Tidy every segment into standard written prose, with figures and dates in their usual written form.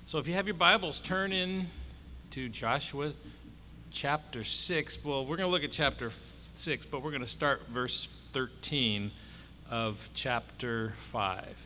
So if you have your Bibles, turn in to Joshua chapter 6. Well, we're going to look at chapter 6, but we're going to start verse 13 of chapter 5.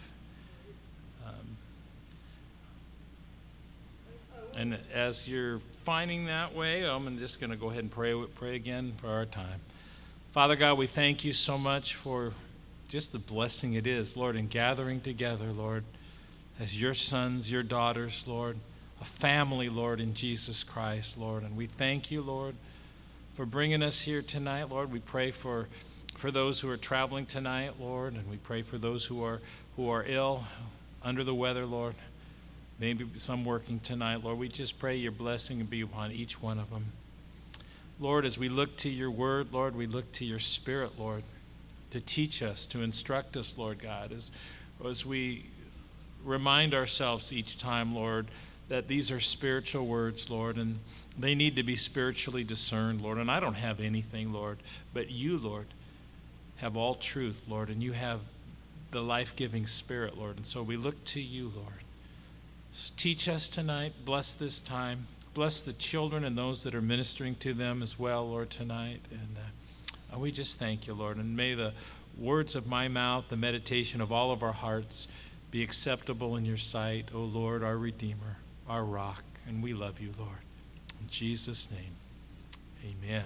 And as you're finding that way, I'm just going to go ahead and pray again for our time. Father God, we thank you so much for just the blessing it is, Lord, in gathering together, Lord, as your sons, your daughters, Lord, a family, Lord, in Jesus Christ, Lord. And we thank you, Lord, for bringing us here tonight, Lord. We pray for those who are traveling tonight, Lord, and we pray for those who are ill, under the weather, Lord. Maybe some working tonight, Lord. We just pray your blessing and be upon each one of them. Lord, as we look to your word, Lord, we look to your spirit, Lord, to teach us, to instruct us, Lord God, as we remind ourselves each time, Lord, that these are spiritual words, Lord, and they need to be spiritually discerned, Lord. And I don't have anything, Lord, but you, Lord, have all truth, Lord, and you have the life-giving spirit, Lord. And so we look to you, Lord. Teach us tonight. Bless this time. Bless the children and those that are ministering to them as well, Lord, tonight. And we just thank you, Lord. And may the words of my mouth, the meditation of all of our hearts be acceptable in your sight, O Lord, our Redeemer, our rock. And we love you, Lord. In Jesus' name, amen.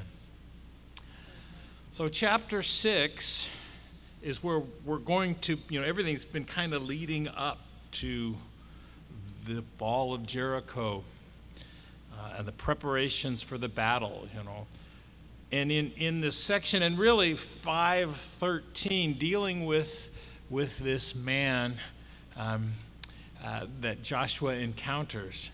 So chapter 6 is where we're going to, everything's been kind of leading up to the fall of Jericho and the preparations for the battle, And in this section, and really 5:13, dealing with this man that Joshua encounters.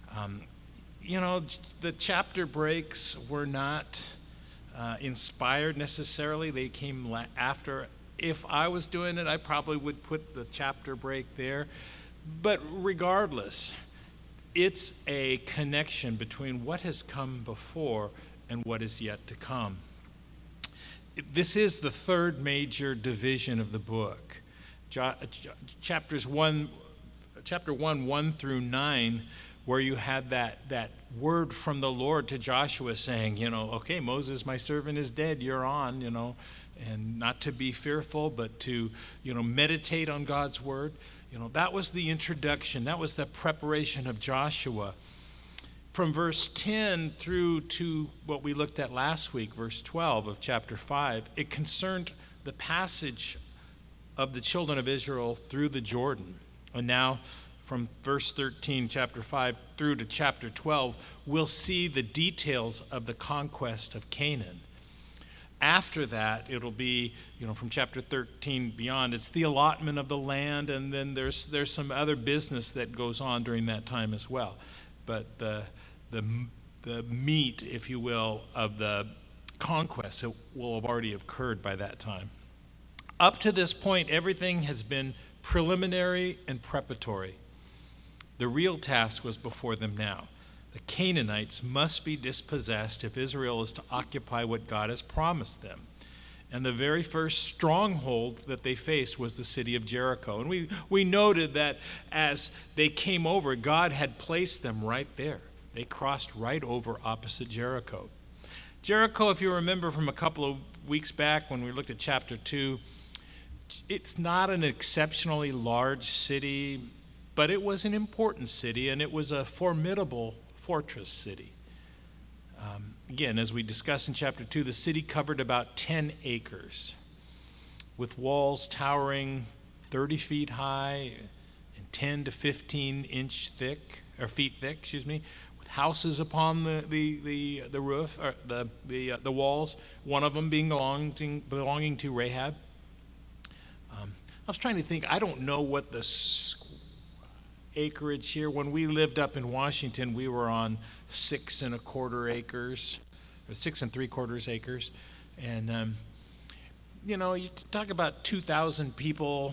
The chapter breaks were not inspired necessarily. They came after. If I was doing it, I probably would put the chapter break there. But regardless, it's a connection between what has come before and what is yet to come. This is the third major division of the book. Chapter 1, 1 through 9, where you had that word from the Lord to Joshua saying, okay, Moses, my servant, is dead, you're on, and not to be fearful, but to, meditate on God's word. That was the introduction. That was the preparation of Joshua. From verse 10 through to what we looked at last week, verse 12 of chapter 5, it concerned the passage of the children of Israel through the Jordan. And now from verse 13, chapter 5, through to chapter 12, we'll see the details of the conquest of Canaan. After that, it'll be, from chapter 13 beyond, it's the allotment of the land, and then there's some other business that goes on during that time as well. But the meat, if you will, of the conquest will have already occurred by that time. Up to this point, everything has been preliminary and preparatory. The real task was before them now. The Canaanites must be dispossessed if Israel is to occupy what God has promised them. And the very first stronghold that they faced was the city of Jericho. And we noted that as they came over, God had placed them right there. They crossed right over opposite Jericho. Jericho, if you remember from a couple of weeks back when we looked at chapter 2, it's not an exceptionally large city, but it was an important city, and it was a formidable fortress city. Again, as we discussed in chapter 2, the city covered about 10 acres with walls towering 30 feet high and 10 to 15 feet thick, with houses upon the roof, or the walls, one of them being belonging to Rahab. I was trying to think, I don't know what the acreage here. When we lived up in Washington, we were on 6 3/4 acres, and you talk about 2,000 people.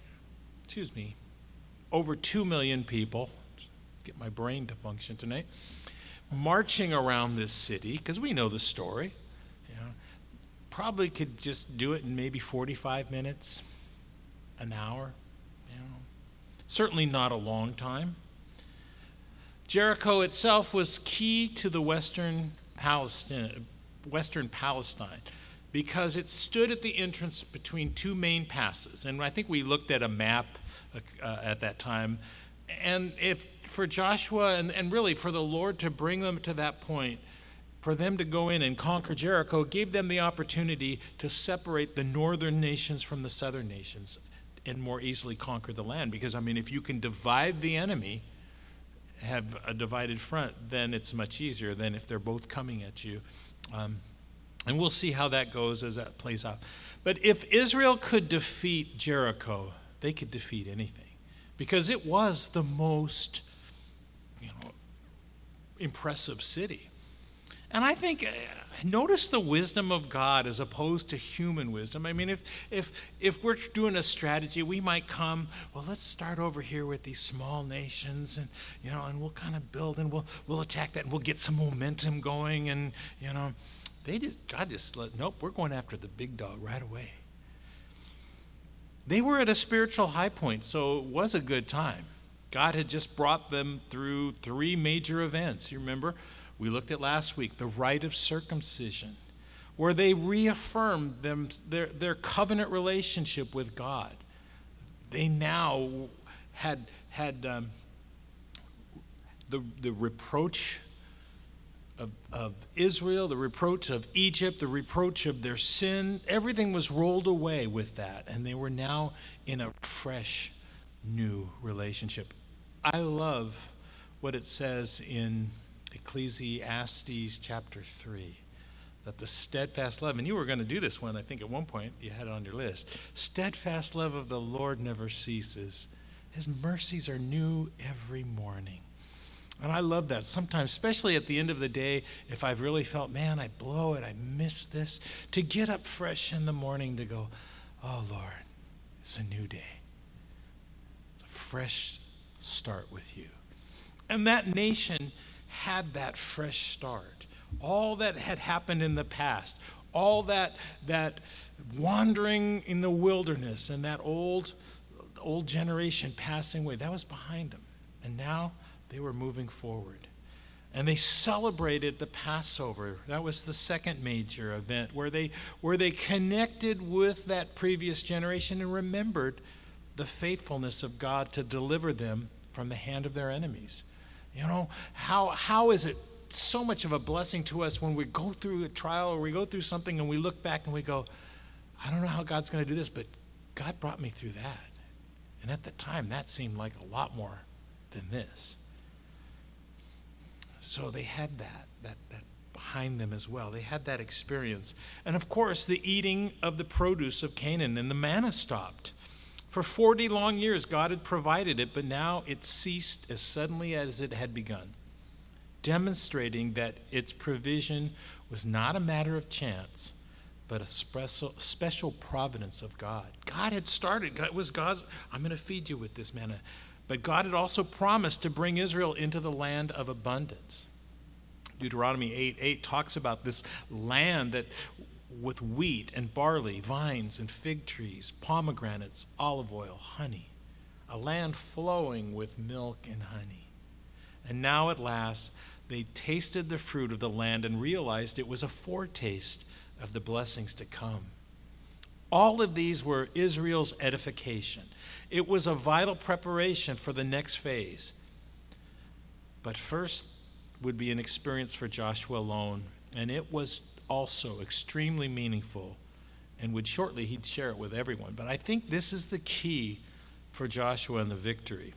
Over 2 million people. Get my brain to function tonight. Marching around this city, because we know the story. Probably could just do it in maybe 45 minutes, an hour. Certainly not a long time. Jericho itself was key to the Western Palestine because it stood at the entrance between two main passes. And I think we looked at a map at that time. And if for Joshua and really for the Lord to bring them to that point, for them to go in and conquer Jericho, gave them the opportunity to separate the northern nations from the southern nations and more easily conquer the land. Because, I mean, if you can divide the enemy, have a divided front, then it's much easier than if they're both coming at you. And we'll see how that goes as that plays out. But if Israel could defeat Jericho, they could defeat anything. Because it was the most, impressive city. And I think, notice the wisdom of God as opposed to human wisdom. I mean, if we're doing a strategy, we might come, well, let's start over here with these small nations, and and we'll kind of build, and we'll attack that, and we'll get some momentum going, and God just said, nope, we're going after the big dog right away. They were at a spiritual high point, so it was a good time. God had just brought them through 3 major events. You remember? We looked at last week, the rite of circumcision, where they reaffirmed their covenant relationship with God. They now had the reproach of Israel, the reproach of Egypt, the reproach of their sin. Everything was rolled away with that, and they were now in a fresh, new relationship. I love what it says in Ecclesiastes chapter 3, that the steadfast love, and you were going to do this one, I think at one point, you had it on your list. Steadfast love of the Lord never ceases. His mercies are new every morning. And I love that sometimes, especially at the end of the day, if I've really felt, man, I blow it, I miss this, to get up fresh in the morning to go, oh, Lord, it's a new day. It's a fresh start with you. And that nation had that fresh start. All that had happened in the past, all that wandering in the wilderness and that old generation passing away, that was behind them. And now they were moving forward. And they celebrated the Passover. That was the second major event where they connected with that previous generation and remembered the faithfulness of God to deliver them from the hand of their enemies. How is it so much of a blessing to us when we go through a trial or we go through something and we look back and we go, I don't know how God's going to do this, but God brought me through that. And at the time, that seemed like a lot more than this. So they had that behind them as well. They had that experience. And of course, the eating of the produce of Canaan, and the manna stopped. For 40 long years, God had provided it, but now it ceased as suddenly as it had begun, demonstrating that its provision was not a matter of chance, but a special providence of God. God had started. It was God's, I'm going to feed you with this manna. But God had also promised to bring Israel into the land of abundance. Deuteronomy 8:8 talks about this land that with wheat and barley, vines and fig trees, pomegranates, olive oil, honey, a land flowing with milk and honey. And now at last they tasted the fruit of the land and realized it was a foretaste of the blessings to come. All of these were Israel's edification. It was a vital preparation for the next phase. But first would be an experience for Joshua alone, and it was also extremely meaningful, and he'd share it with everyone. But I think this is the key for Joshua and the victory.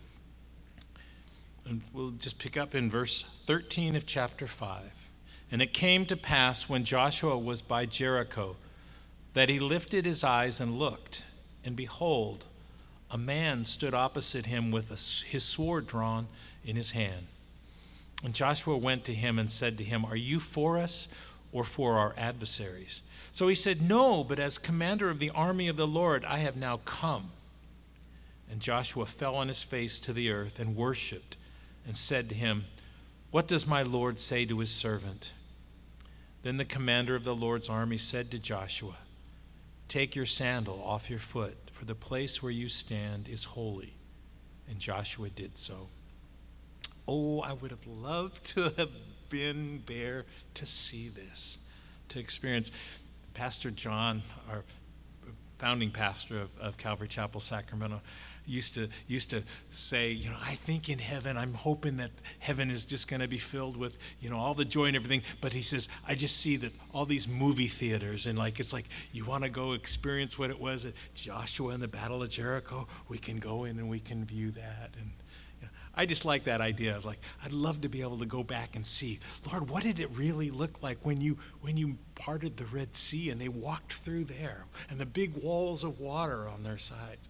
And we'll just pick up in verse 13 of chapter 5. And it came to pass when Joshua was by Jericho that he lifted his eyes and looked, and behold, a man stood opposite him with his sword drawn in his hand. And Joshua went to him and said to him, "Are you for us or for our adversaries?" So he said, "No, but as commander of the army of the Lord, I have now come." And Joshua fell on his face to the earth and worshipped and said to him, "What does my Lord say to his servant?" Then the commander of the Lord's army said to Joshua, "Take your sandal off your foot, for the place where you stand is holy." And Joshua did so. Oh, I would have loved to have been there to see this, to experience. Pastor John, our founding pastor of Calvary Chapel, Sacramento, used to say, I think in heaven, I'm hoping that heaven is just going to be filled with, all the joy and everything. But he says, I just see that all these movie theaters, and it's like you want to go experience what it was at Joshua and the Battle of Jericho. We can go in and we can view that. And I just like that idea of I'd love to be able to go back and see, Lord, what did it really look like when you parted the Red Sea and they walked through there and the big walls of water on their sides.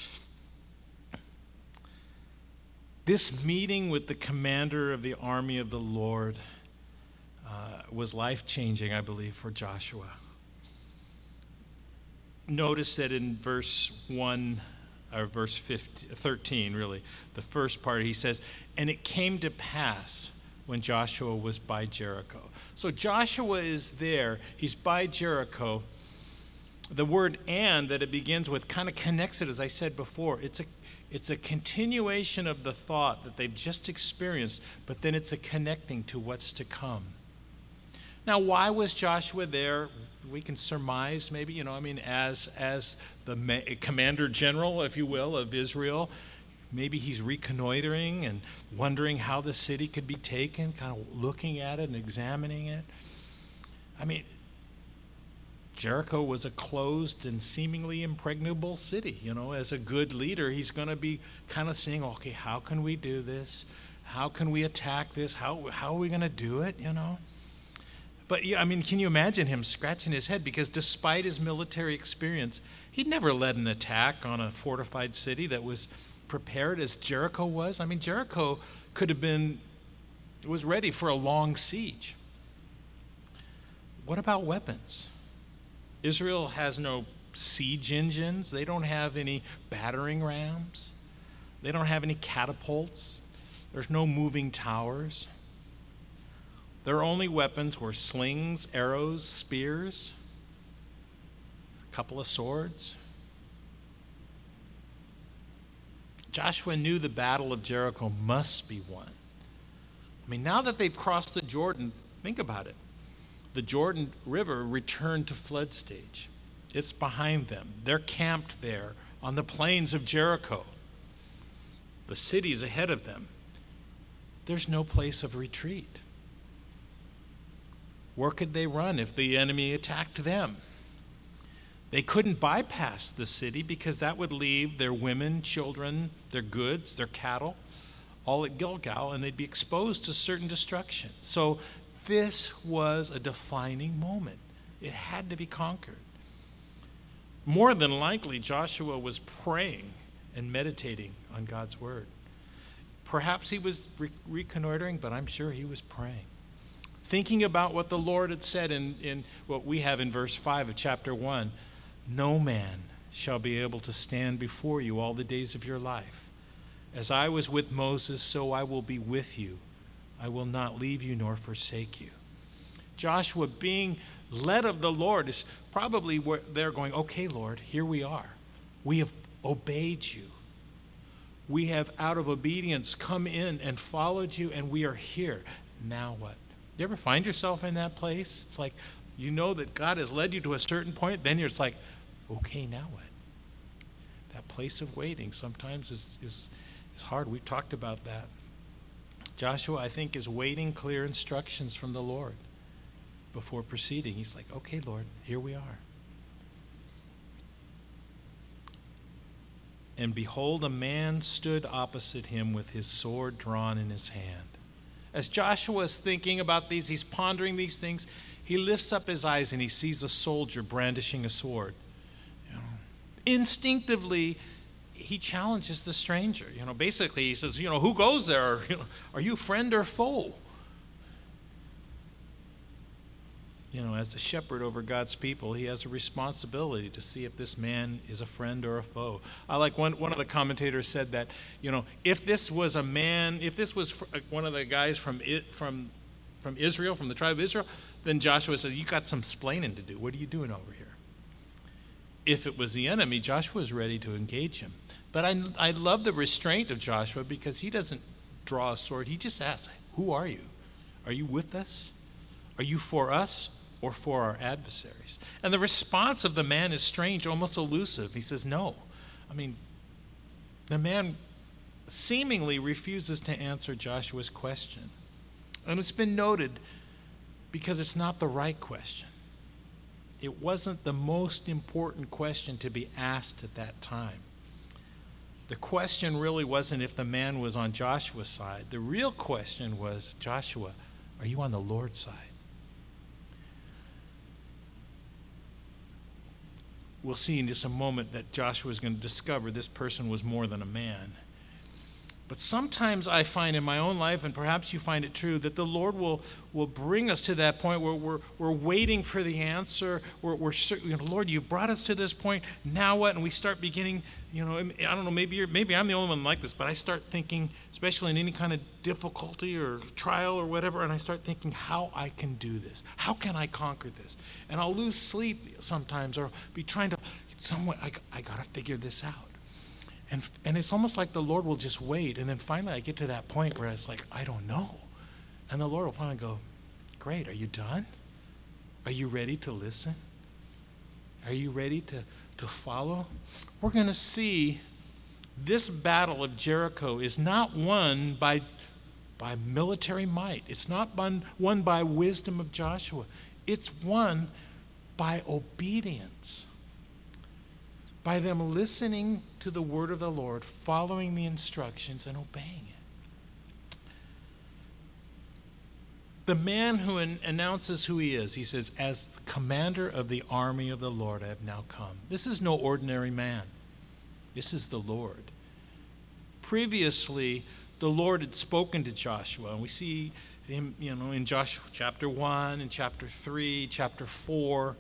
This meeting with the commander of the army of the Lord was life-changing, I believe, for Joshua. Notice that in verse 1, or verse 13, really, the first part, he says, and it came to pass when Joshua was by Jericho. So Joshua is there. He's by Jericho. The word "and" that it begins with kind of connects it, as I said before. It's a continuation of the thought that they've just experienced, but then it's a connecting to what's to come. Now, why was Joshua there? We can surmise maybe, as the commander general, if you will, of Israel. Maybe he's reconnoitering and wondering how the city could be taken, kind of looking at it and examining it. Jericho was a closed and seemingly impregnable city. As a good leader, he's going to be kind of saying, okay, how can we do this? How can we attack this? How are we going to do it, But, can you imagine him scratching his head? Because despite his military experience, he'd never led an attack on a fortified city that was prepared as Jericho was. Jericho was ready for a long siege. What about weapons? Israel has no siege engines. They don't have any battering rams. They don't have any catapults. There's no moving towers. Their only weapons were slings, arrows, spears, a couple of swords. Joshua knew the battle of Jericho must be won. Now that they've crossed the Jordan, think about it. The Jordan River returned to flood stage. It's behind them. They're camped there on the plains of Jericho. The city's ahead of them. There's no place of retreat. Where could they run if the enemy attacked them? They couldn't bypass the city because that would leave their women, children, their goods, their cattle, all at Gilgal, and they'd be exposed to certain destruction. So this was a defining moment. It had to be conquered. More than likely, Joshua was praying and meditating on God's word. Perhaps he was reconnoitering, but I'm sure he was praying. Thinking about what the Lord had said in what we have in verse 5 of chapter 1. No man shall be able to stand before you all the days of your life. As I was with Moses, so I will be with you. I will not leave you nor forsake you. Joshua, being led of the Lord, is probably where they're going, okay, Lord, here we are. We have obeyed you. We have, out of obedience, come in and followed you, and we are here. Now what? You ever find yourself in that place? It's like, you know that God has led you to a certain point, then you're just like, okay, now what? That place of waiting sometimes is hard. We've talked about that. Joshua, I think, is waiting clear instructions from the Lord before proceeding. He's like, okay, Lord, here we are. And behold, a man stood opposite him with his sword drawn in his hand. As Joshua is thinking about these, he's pondering these things, he lifts up his eyes and he sees a soldier brandishing a sword. Instinctively, he challenges the stranger. Basically he says, who goes there? Are you friend or foe? As a shepherd over God's people, he has a responsibility to see if this man is a friend or a foe. I like one of the commentators said that, if this was one of the guys from Israel, from the tribe of Israel, then Joshua said, you got some splaining to do. What are you doing over here? If it was the enemy, Joshua is ready to engage him. But I love the restraint of Joshua because he doesn't draw a sword. He just asks, who are you? Are you with us? Are you for us or for our adversaries? And the response of the man is strange, almost elusive. He says, no. I mean, the man seemingly refuses to answer Joshua's question. And it's been noted because it's not the right question. It wasn't the most important question to be asked at that time. The question really wasn't if the man was on Joshua's side. The real question was, Joshua, are you on the Lord's side? We'll see in just a moment that Joshua is going to discover this person was more than a man. But sometimes I find in my own life, and perhaps you find it true, that the Lord will bring us to that point where we're waiting for the answer. Lord, you brought us to this point. Now what? And we start beginning, I don't know, maybe I'm the only one like this, but I start thinking, especially in any kind of difficulty or trial or whatever, and I start thinking how I can do this. How can I conquer this? And I'll lose sleep sometimes, or be trying to, I got to figure this out. And it's almost like the Lord will just wait, and then finally I get to that point where it's like, I don't know. And the Lord will finally go, great, are you done? Are you ready to listen? Are you ready to follow? We're going to see this battle of Jericho is not won by military might. It's not won by wisdom of Joshua. It's won by obedience. By them listening to the word of the Lord, following the instructions, and obeying it. The man who announces who he is, he says, as the commander of the army of the Lord, I have now come. This is no ordinary man. This is the Lord. Previously, the Lord had spoken to Joshua, and we see him, in Joshua chapter 1, and chapter 3, chapter 4,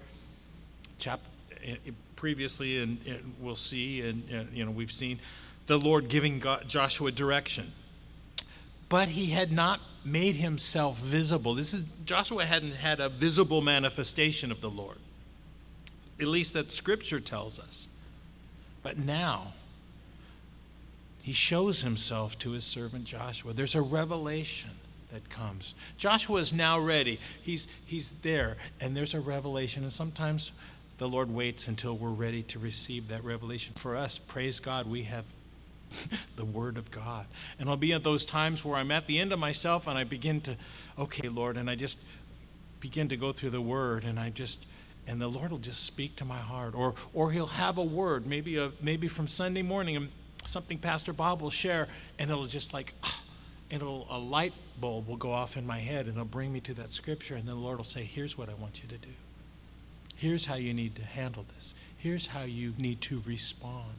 previously, and we'll see, and we've seen the Lord giving Joshua direction. But he had not made himself visible. Joshua hadn't had a visible manifestation of the Lord. At least that Scripture tells us. But now, he shows himself to his servant Joshua. There's a revelation that comes. Joshua is now ready. He's there, and there's a revelation. And sometimes the Lord waits until we're ready to receive that revelation. For us, praise God, we have the Word of God. And I'll be at those times where I'm at the end of myself and I begin to, okay, Lord, and I just begin to go through the Word, and and the Lord will just speak to my heart. Or He'll have a word, maybe from Sunday morning, and something Pastor Bob will share, and it'll just a light bulb will go off in my head, and it'll bring me to that Scripture, and then the Lord will say, here's what I want you to do. Here's how you need to handle this. Here's how you need to respond.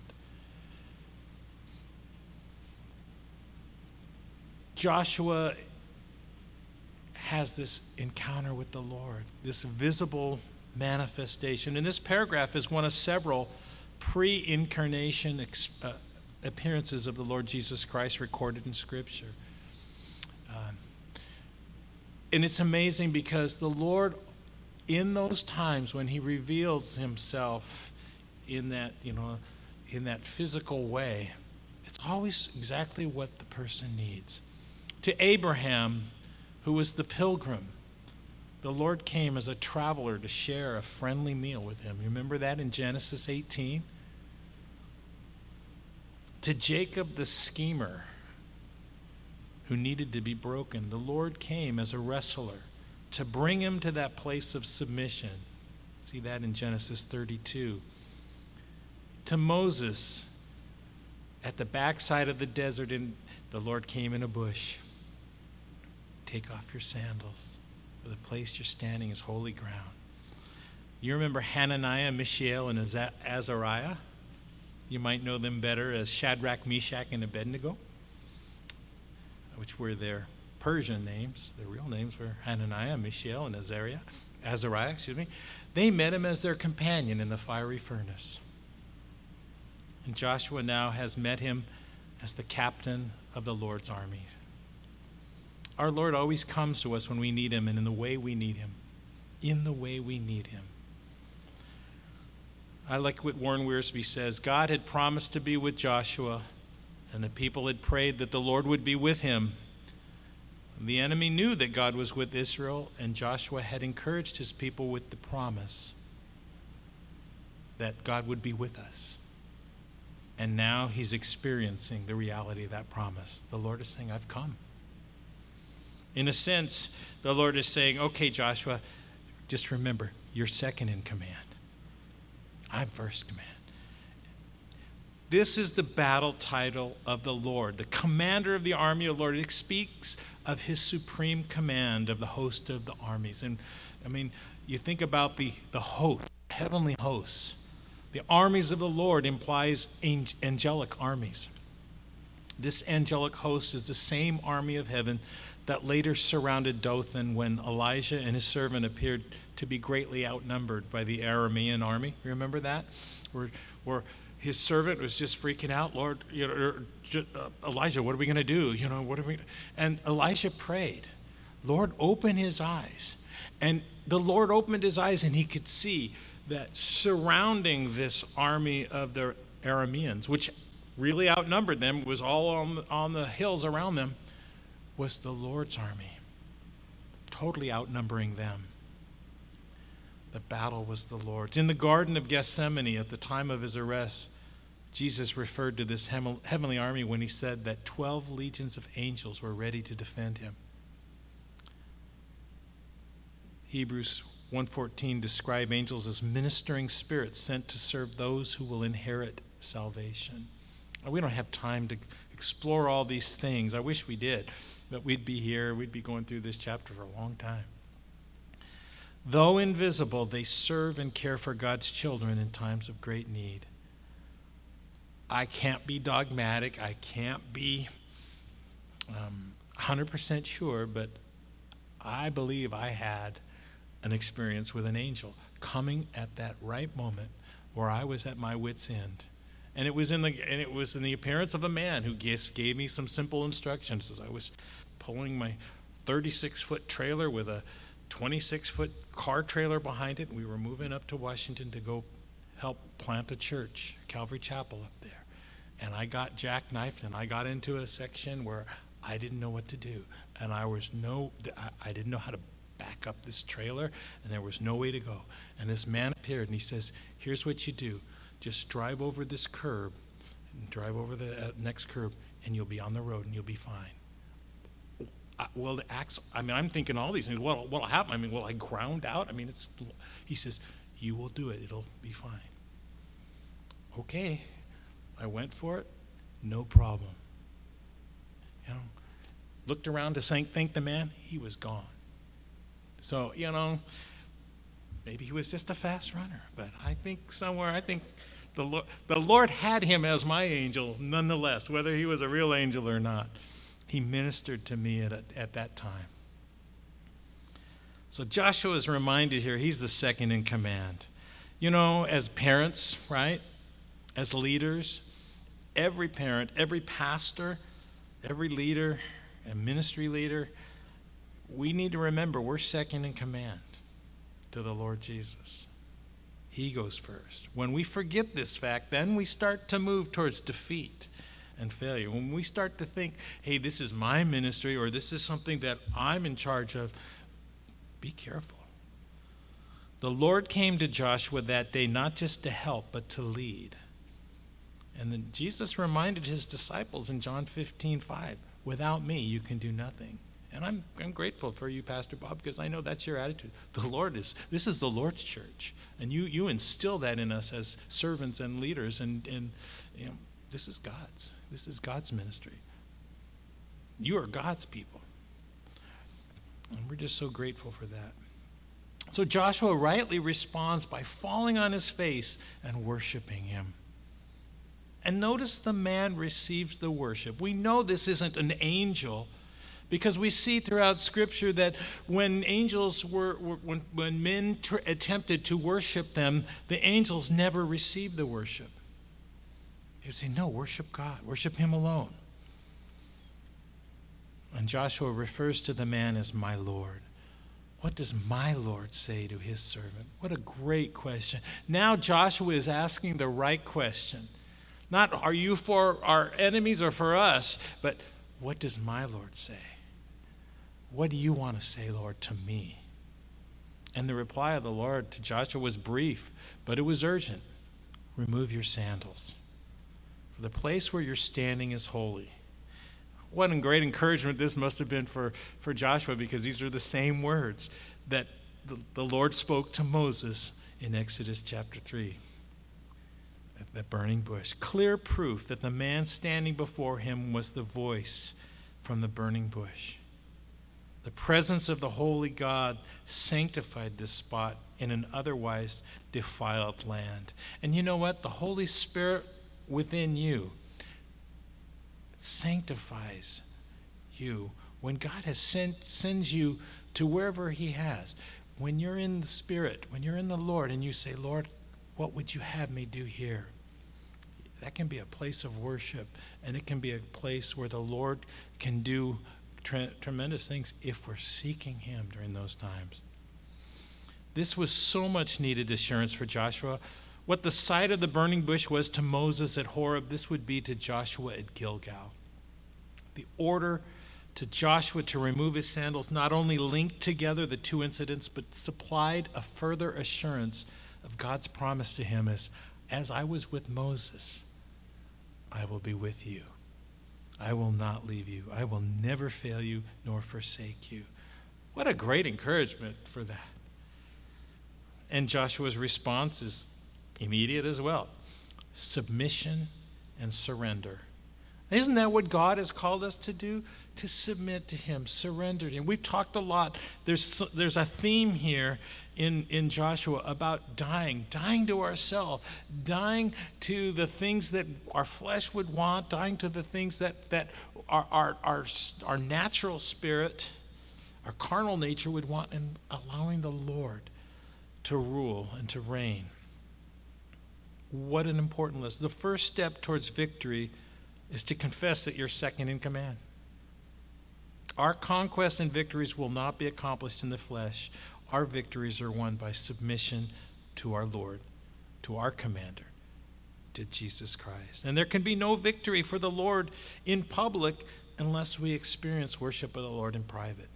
Joshua has this encounter with the Lord, this visible manifestation. And this paragraph is one of several pre-incarnation appearances of the Lord Jesus Christ recorded in Scripture. And it's amazing because the Lord, in those times when he reveals himself in that, in that physical way, it's always exactly what the person needs. To Abraham, who was the pilgrim, the Lord came as a traveler to share a friendly meal with him. You remember that in Genesis 18? To Jacob the schemer, who needed to be broken, the Lord came as a wrestler to bring him to that place of submission. See that in Genesis 32. To Moses, at the backside of the desert, the Lord came in a bush. Take off your sandals, for the place you're standing is holy ground. You remember Hananiah, Mishael, and Azariah? You might know them better as Shadrach, Meshach, and Abednego, which were their Persian names. Their real names were Hananiah, Mishael, and Azariah. They met him as their companion in the fiery furnace. And Joshua now has met him as the captain of the Lord's army. Our Lord always comes to us when we need him and in the way we need him. In the way we need him. I like what Warren Wiersbe says. God had promised to be with Joshua, And the people had prayed that the Lord would be with him. The enemy knew that God was with Israel, and Joshua had encouraged his people with the promise that God would be with us. And now he's experiencing the reality of that promise. The Lord is saying, I've come. In a sense, the Lord is saying, okay, Joshua, just remember, you're second in command. I'm first command. This is the battle title of the Lord. The commander of the army of the Lord. It speaks of his supreme command of the host of the armies. And I mean, you think about the host, heavenly hosts. The armies of the Lord implies angelic armies. This angelic host is the same army of heaven that later surrounded Dothan when Elijah and his servant appeared to be greatly outnumbered by the Aramean army. Remember that? Where his servant was just freaking out. Lord, Elijah, what are we going to do? And Elisha prayed, Lord, open his eyes. And the Lord opened his eyes, and he could see that surrounding this army of the Arameans, which really outnumbered them, was all on the hills around them, was the Lord's army, totally outnumbering them. The battle was the Lord's. In the Garden of Gethsemane, at the time of his arrest, Jesus referred to this heavenly army when he said that 12 legions of angels were ready to defend him. Hebrews 1:14 describe angels as ministering spirits sent to serve those who will inherit salvation. We don't have time to explore all these things. I wish we did, but we'd be here. We'd be going through this chapter for a long time. Though invisible, they serve and care for God's children in times of great need. I can't be dogmatic. I can't be 100% sure, but I believe I had an experience with an angel coming at that right moment where I was at my wit's end. And it was in the appearance of a man who just gave me some simple instructions as I was pulling my 36-foot trailer with a 26-foot car trailer behind it. We were moving up to Washington to go help plant a church, Calvary Chapel up there. And I got jackknifed, and I got into a section where I didn't know what to do. And I didn't know how to back up this trailer, and there was no way to go. And this man appeared, and he says, here's what you do. Just drive over this curb, and drive over the next curb, and you'll be on the road, and you'll be fine. I'm thinking all these things. What'll happen? Will I ground out? He says, you will do it. It'll be fine. Okay. I went for it. No problem. Looked around to thank the man. He was gone. So, maybe he was just a fast runner. But I think the Lord had him as my angel nonetheless, whether he was a real angel or not. He ministered to me at that time. So Joshua is reminded here, he's the second in command. As parents, right? As leaders, every parent, every pastor, every leader, and ministry leader, we need to remember we're second in command to the Lord Jesus. He goes first. When we forget this fact, then we start to move towards defeat and failure. When we start to think, hey, this is my ministry, or this is something that I'm in charge of, be careful. The Lord came to Joshua that day not just to help, but to lead. And then Jesus reminded his disciples in John 15:5, without me, you can do nothing. And I'm grateful for you, Pastor Bob, because I know that's your attitude. This is the Lord's church. And you instill that in us as servants and leaders, and this is God's. This is God's ministry. You are God's people. And we're just so grateful for that. So Joshua rightly responds by falling on his face and worshiping him. And notice the man receives the worship. We know this isn't an angel because we see throughout Scripture that when when men attempted to worship them, the angels never received the worship. They would say, no, worship God, worship him alone. And Joshua refers to the man as my Lord. What does my Lord say to his servant? What a great question. Now Joshua is asking the right question. Not are you for our enemies or for us, but what does my Lord say? What do you want to say, Lord, to me? And the reply of the Lord to Joshua was brief, but it was urgent. Remove your sandals, for the place where you're standing is holy. What a great encouragement this must have been for Joshua, because these are the same words that the Lord spoke to Moses in Exodus chapter 3. The burning bush. Clear proof that the man standing before him was the voice from the burning bush. The presence of the holy God sanctified this spot in an otherwise defiled land. And you know what? The Holy Spirit within you sanctifies you. When God has sends you to wherever he has, when you're in the Spirit, when you're in the Lord, and you say, Lord, what would you have me do here? That can be a place of worship, and it can be a place where the Lord can do tremendous things if we're seeking him during those times. This was so much needed assurance for Joshua. What the sight of the burning bush was to Moses at Horeb, this would be to Joshua at Gilgal. The order to Joshua to remove his sandals not only linked together the two incidents, but supplied a further assurance of God's promise to him as I was with Moses, I will be with you. I will not leave you. I will never fail you nor forsake you. What a great encouragement for that. And Joshua's response is immediate as well. Submission and surrender. Isn't that what God has called us to do? To submit to him, surrender to him. We've talked a lot. There's a theme here in Joshua about dying to ourselves, dying to the things that our flesh would want, dying to the things that our natural spirit, our carnal nature would want, and allowing the Lord to rule and to reign. What an important lesson. The first step towards victory is to confess that you're second in command. Our conquests and victories will not be accomplished in the flesh. Our victories are won by submission to our Lord, to our commander, to Jesus Christ. And there can be no victory for the Lord in public unless we experience worship of the Lord in private.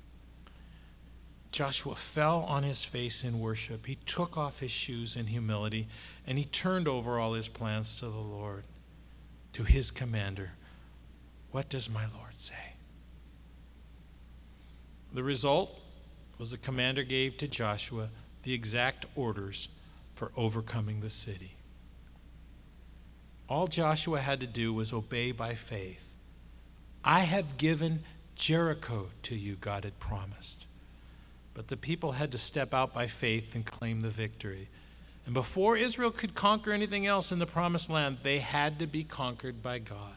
Joshua fell on his face in worship. He took off his shoes in humility, and he turned over all his plans to the Lord, to his commander. What does my Lord say? The result was the commander gave to Joshua the exact orders for overcoming the city. All Joshua had to do was obey by faith. I have given Jericho to you, God had promised. But the people had to step out by faith and claim the victory. And before Israel could conquer anything else in the promised land, they had to be conquered by God.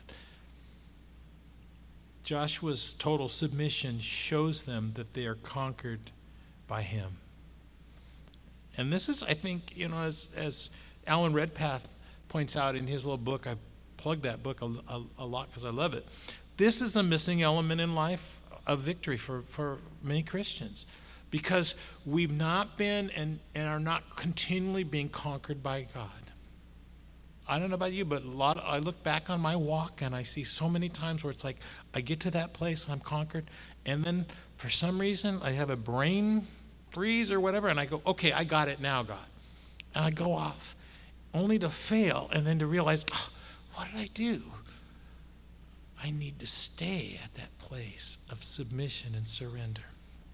Joshua's total submission shows them that they are conquered by him. And this is, I think, as Alan Redpath points out in his little book, I plug that book a lot because I love it. This is a missing element in life of victory for many Christians, because we've not been and are not continually being conquered by God. I don't know about you, but I look back on my walk and I see so many times where it's like I get to that place, I'm conquered, and then for some reason I have a brain freeze or whatever, and I go, okay, I got it now, God. And I go off, only to fail and then to realize, what did I do? I need to stay at that place of submission and surrender.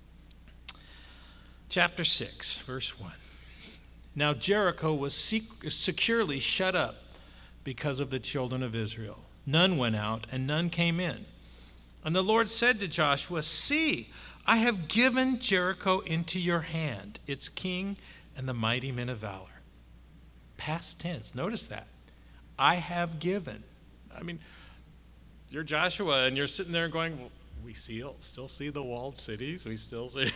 Chapter 6, verse 1. Now Jericho was securely shut up because of the children of Israel. None went out and none came in. And the Lord said to Joshua, see, I have given Jericho into your hand, its king and the mighty men of valor. Past tense, notice that. I have given. I mean, you're Joshua and you're sitting there going, well, we still see the walled cities. We still see.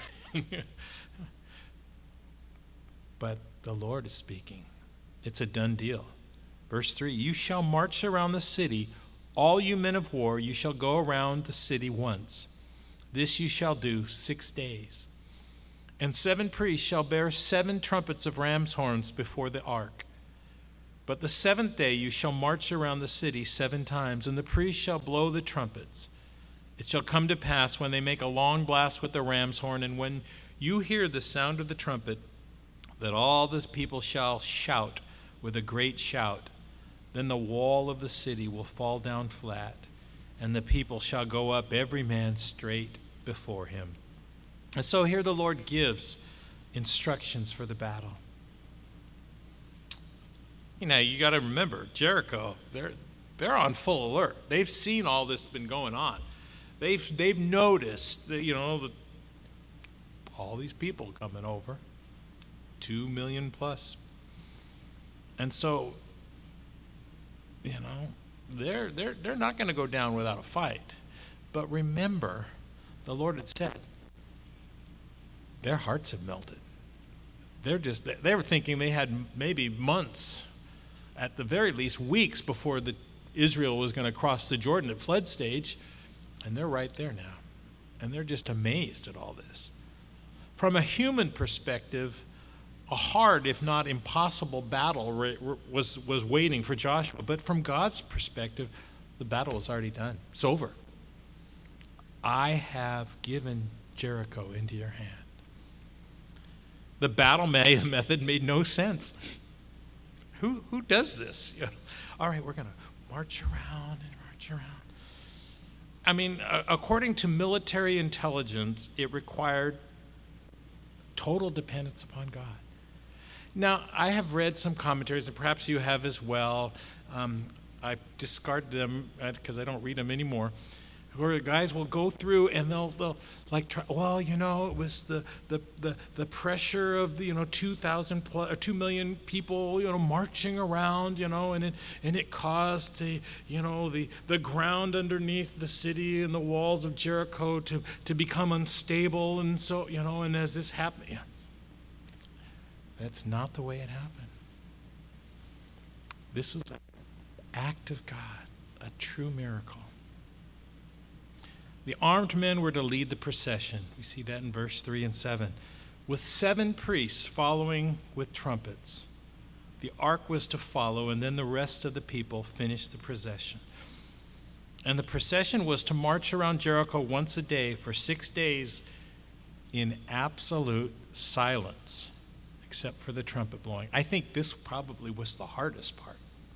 But the Lord is speaking. It's a done deal. Verse 3, you shall march around the city, all you men of war, you shall go around the city once. This you shall do 6 days. And 7 priests shall bear 7 trumpets of ram's horns before the ark. But the seventh day you shall march around the city 7 times, and the priests shall blow the trumpets. It shall come to pass when they make a long blast with the ram's horn, and when you hear the sound of the trumpet, that all the people shall shout with a great shout. Then the wall of the city will fall down flat, and the people shall go up every man straight before him. And so here the Lord gives instructions for the battle. You got to remember, Jericho, they're on full alert. They've seen all this been going on. They've noticed that, all these people coming over, 2 million plus. And so, they're not going to go down without a fight. But remember, the Lord had said, their hearts have melted. They were thinking they had maybe months, at the very least weeks, before Israel was going to cross the Jordan at flood stage, and they're right there now. And they're just amazed at all this. From a human perspective, a hard, if not impossible, battle was waiting for Joshua. But from God's perspective, the battle was already done. It's over. I have given Jericho into your hand. The battle method made no sense. Who does this? All right, we're going to march around and march around. I mean, according to military intelligence, it required total dependence upon God. Now, I have read some commentaries, and perhaps you have as well. I discarded them because I don't read them anymore, where the guys will go through and they'll like try, it was the pressure of the 2,000 plus or 2 million people marching around, and it caused the ground underneath the city and the walls of Jericho to become unstable, and so and as this happened, that's not the way it happened. This is an act of God, a true miracle. The armed men were to lead the procession. We see that in verse 3 and 7. With 7 priests following with trumpets. The ark was to follow, and then the rest of the people finished the procession. And the procession was to march around Jericho once a day for 6 days in absolute silence, except for the trumpet blowing. I think this probably was the hardest part.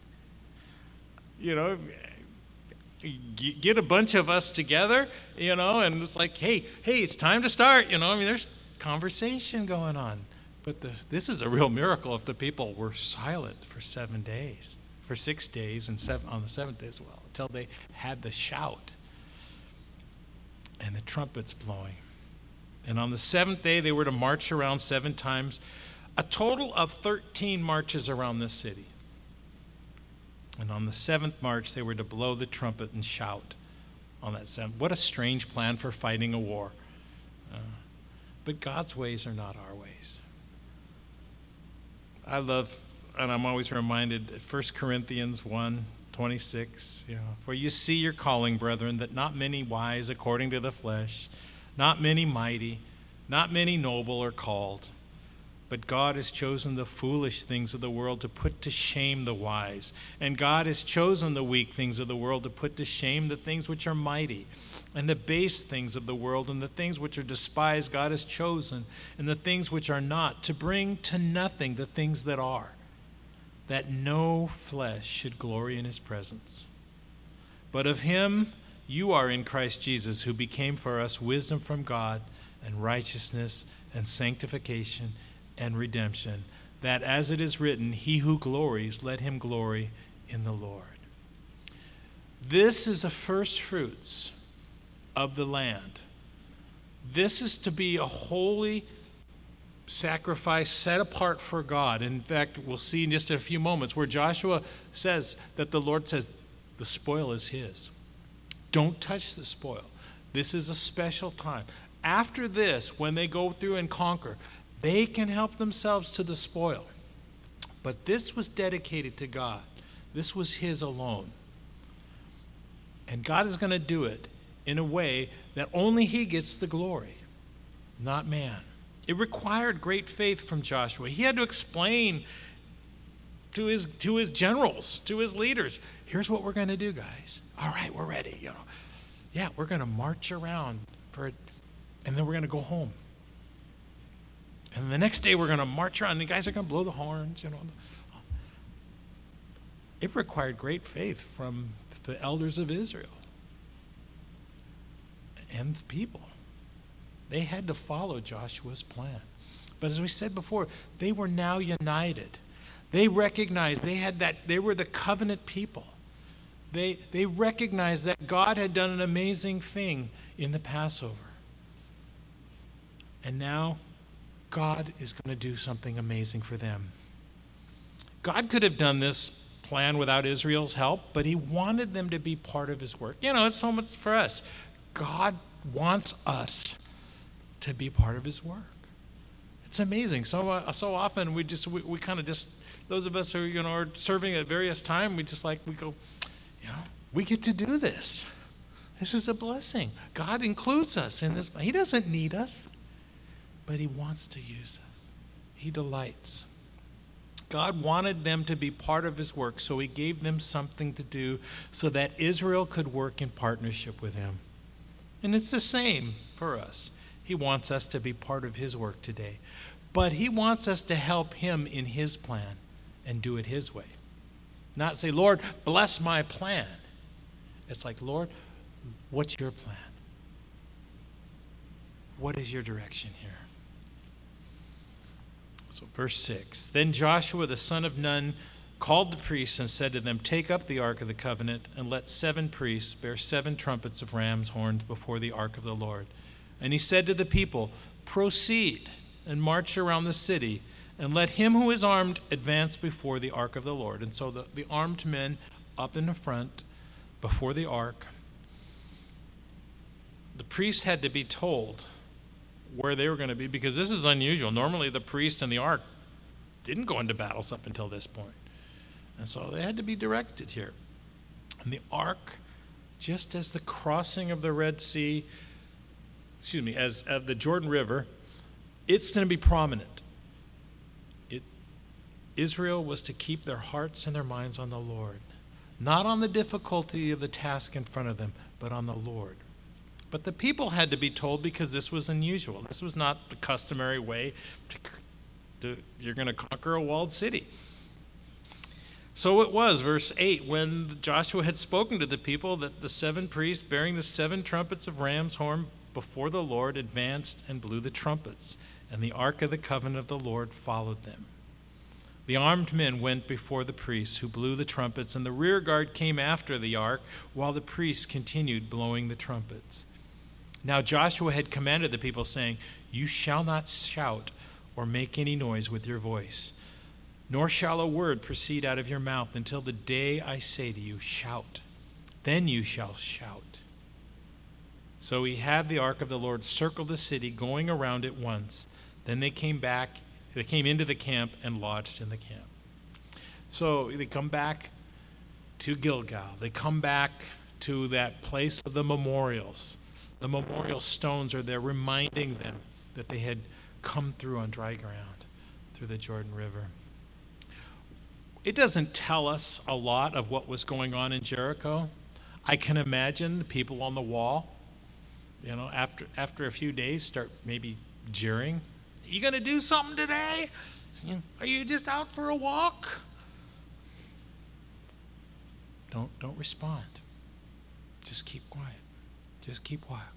Get a bunch of us together, and it's like, hey, it's time to start, there's conversation going on. But this is a real miracle if the people were silent for 7 days, for 6 days, and on the 7th day as well, until they had the shout and the trumpets blowing. And on the 7th day, they were to march around 7 times, a total of 13 marches around this city. And on the 7th march, they were to blow the trumpet and shout on that 7th. What a strange plan for fighting a war. But God's ways are not our ways. I love, and I'm always reminded, 1 Corinthians 1:26, for you see your calling, brethren, that not many wise according to the flesh, not many mighty, not many noble are called. But God has chosen the foolish things of the world to put to shame the wise. And God has chosen the weak things of the world to put to shame the things which are mighty. And the base things of the world and the things which are despised God has chosen, and the things which are not, to bring to nothing the things that are, that no flesh should glory in his presence. But of him you are in Christ Jesus, who became for us wisdom from God and righteousness and sanctification and redemption, that as it is written, he who glories, let him glory in the Lord. This is the first fruits of the land. This is to be a holy sacrifice set apart for God. In fact, we'll see in just a few moments where Joshua says that the Lord says the spoil is his. Don't touch the spoil. This is a special time. After this, when they go through and conquer, they can help themselves to the spoil. But this was dedicated to God. This was his alone. And God is going to do it in a way that only he gets the glory, not man. It required great faith from Joshua. He had to explain to his generals, to his leaders. Here's what we're going to do, guys. All right, we're ready. Yeah, we're going to march around and then we're going to go home. And the next day we're going to march around, and the guys are going to blow the horns. It required great faith from the elders of Israel and the people. They had to follow Joshua's plan. But as we said before, they were now united. They recognized they were the covenant people. They recognized that God had done an amazing thing in the Passover. And now God is going to do something amazing for them. God could have done this plan without Israel's help, but he wanted them to be part of his work. It's so much for us. God wants us to be part of his work. It's amazing. So often we kind of just, those of us who are serving at various times, we go, we get to do this. This is a blessing. God includes us in this. He doesn't need us, but he wants to use us. He delights. God wanted them to be part of his work, so he gave them something to do so that Israel could work in partnership with him. And it's the same for us. He wants us to be part of his work today. But he wants us to help him in his plan and do it his way. Not say, Lord, bless my plan. It's like, Lord, what's your plan? What is your direction here? So verse 6, then Joshua the son of Nun called the priests and said to them, take up the ark of the covenant and let 7 priests bear 7 trumpets of ram's horns before the ark of the Lord. And he said to the people, proceed and march around the city, and let him who is armed advance before the ark of the Lord. And so the armed men up in the front before the ark. The priests had to be told where they were going to be, because this is unusual. Normally the priest and the ark didn't go into battles up until this point. And so they had to be directed here. And the ark, just as the crossing of the Red Sea, as the Jordan River, it's going to be prominent. Israel was to keep their hearts and their minds on the Lord, not on the difficulty of the task in front of them, but on the Lord. But the people had to be told, because this was unusual. This was not the customary way you're going to conquer a walled city. So it was, verse 8, when Joshua had spoken to the people, that the 7 priests bearing the 7 trumpets of ram's horn before the Lord advanced and blew the trumpets, and the ark of the covenant of the Lord followed them. The armed men went before the priests who blew the trumpets, and the rear guard came after the ark while the priests continued blowing the trumpets. Now Joshua had commanded the people, saying, you shall not shout or make any noise with your voice, nor shall a word proceed out of your mouth until the day I say to you, shout. Then you shall shout. So he had the ark of the Lord circle the city, going around it once. Then they came into the camp and lodged in the camp. So they come back to Gilgal. They come back to that place of the memorials. The memorial stones are there reminding them that they had come through on dry ground, through the Jordan River. It doesn't tell us a lot of what was going on in Jericho. I can imagine the people on the wall, after a few days start maybe jeering. You going to do something today? Are you just out for a walk? Don't respond. Just keep quiet. Just keep walking.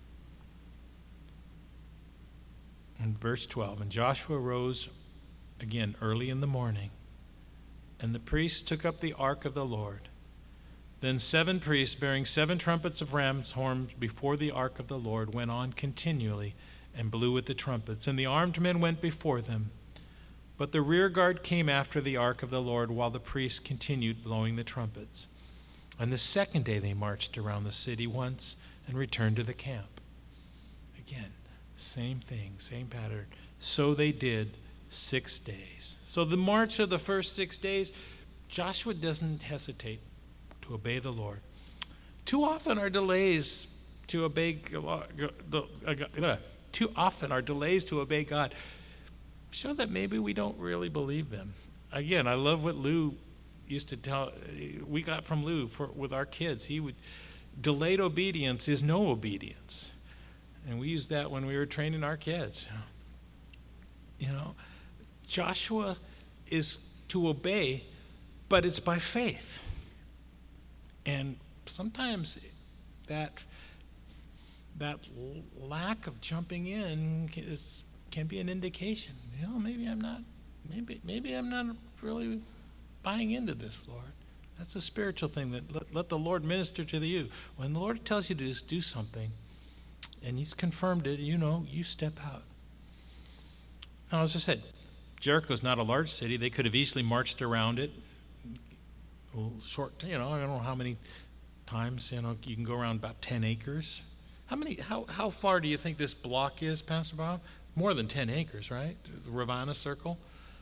In verse 12, and Joshua rose again early in the morning, and the priests took up the ark of the Lord. Then 7 priests bearing 7 trumpets of ram's horns before the ark of the Lord went on continually and blew with the trumpets, and the armed men went before them. But the rear guard came after the ark of the Lord while the priests continued blowing the trumpets. And the second day they marched around the city once and returned to the camp. Again, same thing, same pattern. So they did 6 days. So the march of the first 6 days, Joshua doesn't hesitate to obey the Lord. Too often our delays to obey God show that maybe we don't really believe them. Again, I love what Lou used to tell. We got from Lou with our kids. He would, delayed obedience is no obedience. And we used that when we were training our kids. Joshua is to obey, but it's by faith. And sometimes that lack of jumping in can be an indication. Maybe I'm not really buying into this, Lord. That's a spiritual thing that let the Lord minister to you. When the Lord tells you to do something, and He's confirmed it, you step out. Now, as I said, Jericho's not a large city. They could have easily marched around it. Short, I don't know how many times, you can go around about 10 acres. How far do you think this block is, Pastor Bob? More than 10 acres, right? The Ravenna Circle.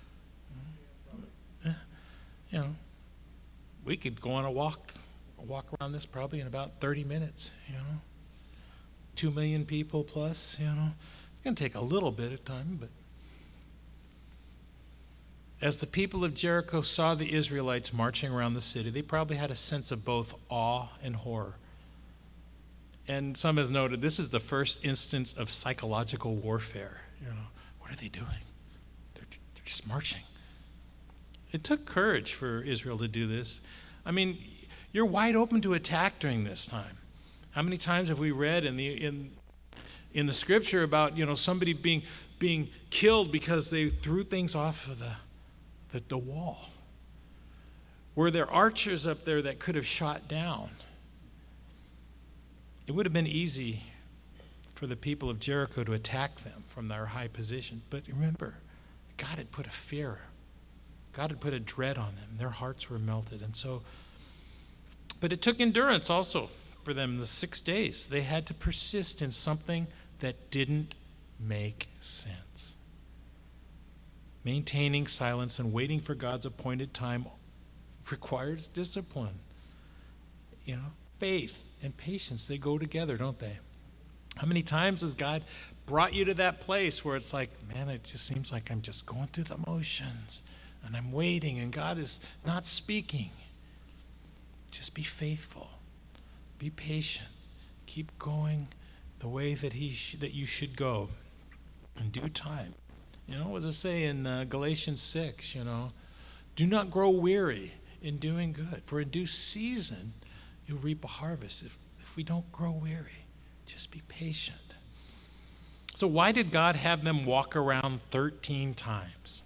We could go on a walk around this probably in about 30 minutes, 2 million people plus, It's going to take a little bit of time, but as the people of Jericho saw the Israelites marching around the city, they probably had a sense of both awe and horror. And some has noted this is the first instance of psychological warfare. What are they doing? They're just marching. It took courage for Israel to do this. You're wide open to attack during this time. How many times have we read in the scripture about somebody being killed because they threw things off of the wall? Were there archers up there that could have shot down? It would have been easy for the people of Jericho to attack them from their high position. But remember, God had put a fear. God had put a dread on them. Their hearts were melted. But it took endurance also for them the 6 days. They had to persist in something that didn't make sense. Maintaining silence and waiting for God's appointed time requires discipline. Faith and patience, they go together, don't they? How many times has God brought you to that place where it's like, man, it just seems like I'm just going through the motions and I'm waiting and God is not speaking? Just be faithful. Be patient. Keep going the way that you should go in due time. What does it say in Galatians 6, Do not grow weary in doing good, for in due season you'll reap a harvest. If we don't grow weary, just be patient. So why did God have them walk around 13 times?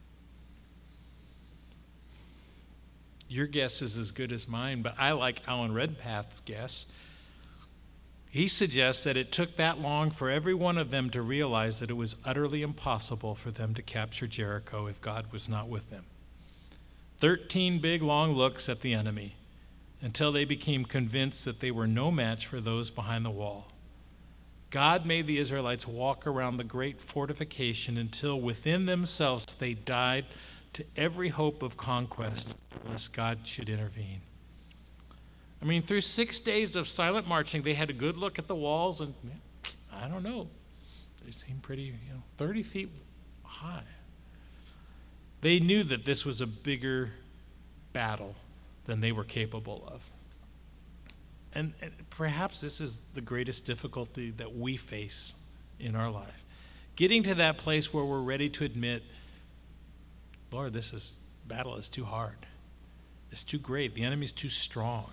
Your guess is as good as mine, but I like Alan Redpath's guess. He suggests that it took that long for every one of them to realize that it was utterly impossible for them to capture Jericho if God was not with them. 13 big, long looks at the enemy until they became convinced that they were no match for those behind the wall. God made the Israelites walk around the great fortification until within themselves they died to every hope of conquest unless God should intervene. Through 6 days of silent marching, they had a good look at the walls, and I don't know, they seemed pretty, 30 feet high. They knew that this was a bigger battle than they were capable of. And perhaps this is the greatest difficulty that we face in our life. Getting to that place where we're ready to admit, Lord, battle is too hard. It's too great. The enemy's too strong.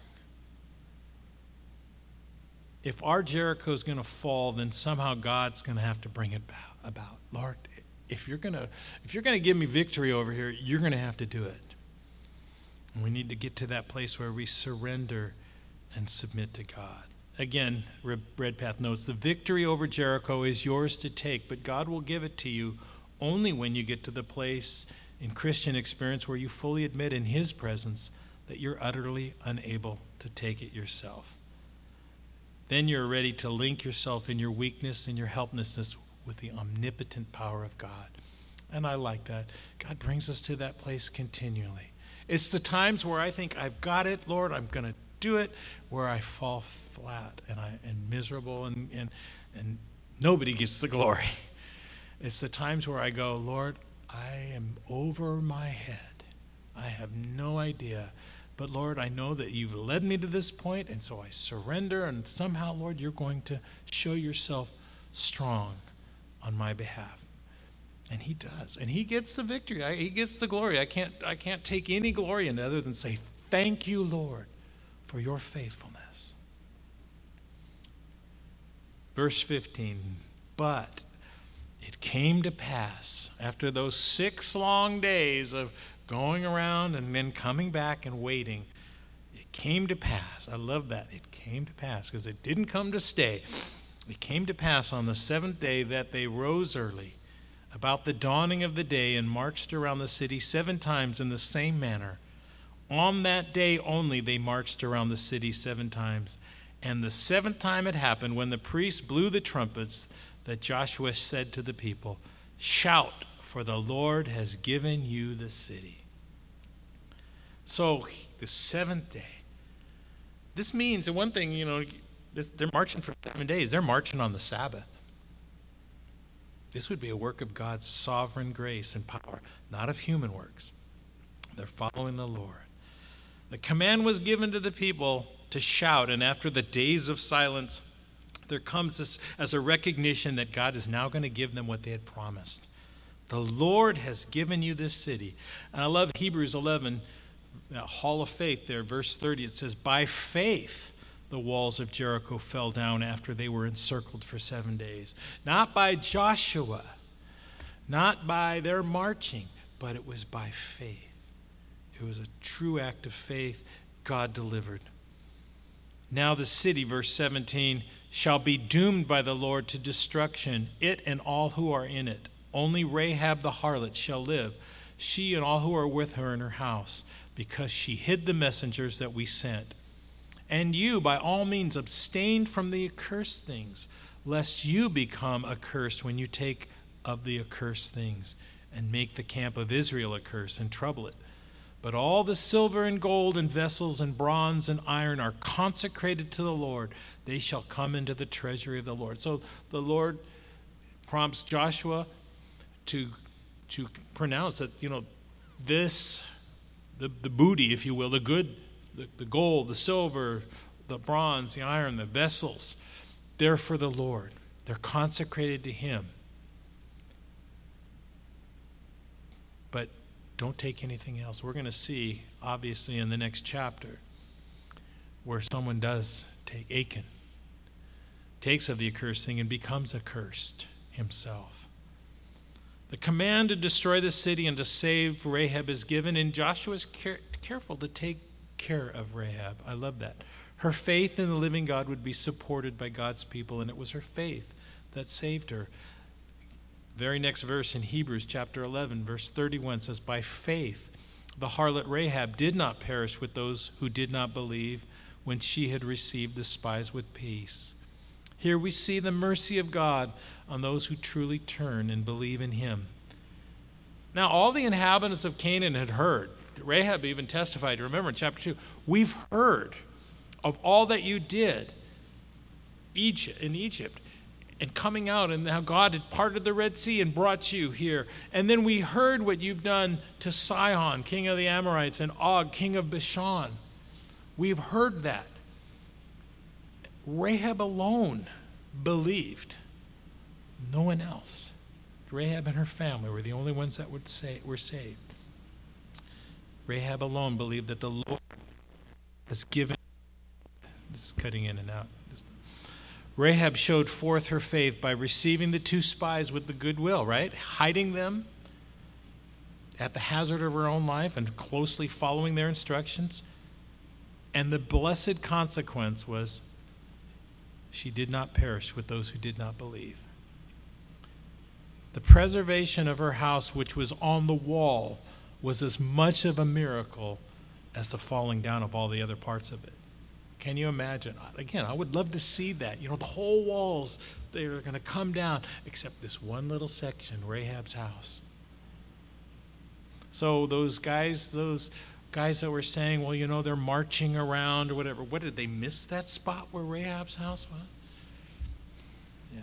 If our Jericho is going to fall, then somehow God's going to have to bring it about. Lord, if you're going to give me victory over here, you're going to have to do it. And we need to get to that place where we surrender and submit to God. Again, Redpath notes, the victory over Jericho is yours to take, but God will give it to you only when you get to the place in Christian experience where you fully admit in His presence that you're utterly unable to take it yourself. Then you're ready to link yourself in your weakness and your helplessness with the omnipotent power of God. And I like that. God brings us to that place continually. It's the times where I think I've got it, Lord, I'm going to do it, where I fall flat and miserable and nobody gets the glory. It's the times where I go, Lord, I am over my head. I have no idea. But Lord, I know that you've led me to this point, and so I surrender, and somehow, Lord, you're going to show yourself strong on my behalf. And he does. And he gets the victory. He gets the glory. I can't take any glory in it other than say, thank you, Lord, for your faithfulness. Verse 15, but it came to pass after those 6 long days of going around and then coming back and waiting, it came to pass. I love that. It came to pass because it didn't come to stay. It came to pass on the 7th day that they rose early about the dawning of the day and marched around the city 7 times in the same manner. On that day only they marched around the city 7 times. And the 7th time it happened when the priests blew the trumpets that Joshua said to the people, shout, for the Lord has given you the city. So the 7th day. This means, and one thing, they're marching for 7 days. They're marching on the Sabbath. This would be a work of God's sovereign grace and power, not of human works. They're following the Lord. The command was given to the people to shout, and after the days of silence, there comes this as a recognition that God is now going to give them what they had promised. The Lord has given you this city. And I love Hebrews 11, Hall of Faith there, verse 30. It says, by faith the walls of Jericho fell down after they were encircled for 7 days. Not by Joshua, not by their marching, but it was by faith. It was a true act of faith. God delivered. Now the city, verse 17, shall be doomed by the Lord to destruction, it and all who are in it. Only Rahab the harlot shall live, she and all who are with her in her house, because she hid the messengers that we sent. And you, by all means, abstain from the accursed things, lest you become accursed when you take of the accursed things, and make the camp of Israel accursed and trouble it. But all the silver and gold and vessels and bronze and iron are consecrated to the Lord. They shall come into the treasury of the Lord. So the Lord prompts Joshua to pronounce that, this, the booty, if you will, the good, the gold, the silver, the bronze, the iron, the vessels, they're for the Lord. They're consecrated to him. But don't take anything else. We're going to see, obviously, in the next chapter, where someone does take Achan, takes of the accursed thing and becomes accursed himself. The command to destroy the city and to save Rahab is given, and Joshua is careful to take care of Rahab. I love that. Her faith in the living God would be supported by God's people, and it was her faith that saved her. Very next verse in Hebrews chapter 11, verse 31 says, by faith the harlot Rahab did not perish with those who did not believe when she had received the spies with peace. Here we see the mercy of God on those who truly turn and believe in him. Now, all the inhabitants of Canaan had heard. Rahab even testified. Remember in chapter 2, we've heard of all that you did in Egypt. And coming out, and how God had parted the Red Sea and brought you here. And then we heard what you've done to Sihon, king of the Amorites, and Og, king of Bashan. We've heard that. Rahab alone believed. No one else. Rahab and her family were the only ones that were saved. Rahab alone believed that the Lord has given. This is cutting in and out. Rahab showed forth her faith by receiving the 2 spies with the goodwill, right? Hiding them at the hazard of her own life and closely following their instructions. And the blessed consequence was she did not perish with those who did not believe. The preservation of her house, which was on the wall, was as much of a miracle as the falling down of all the other parts of it. Can you imagine? Again, I would love to see that. The whole walls, they're going to come down, except this one little section, Rahab's house. So those guys that were saying, well, they're marching around or whatever, what, did they miss that spot where Rahab's house was? Yeah.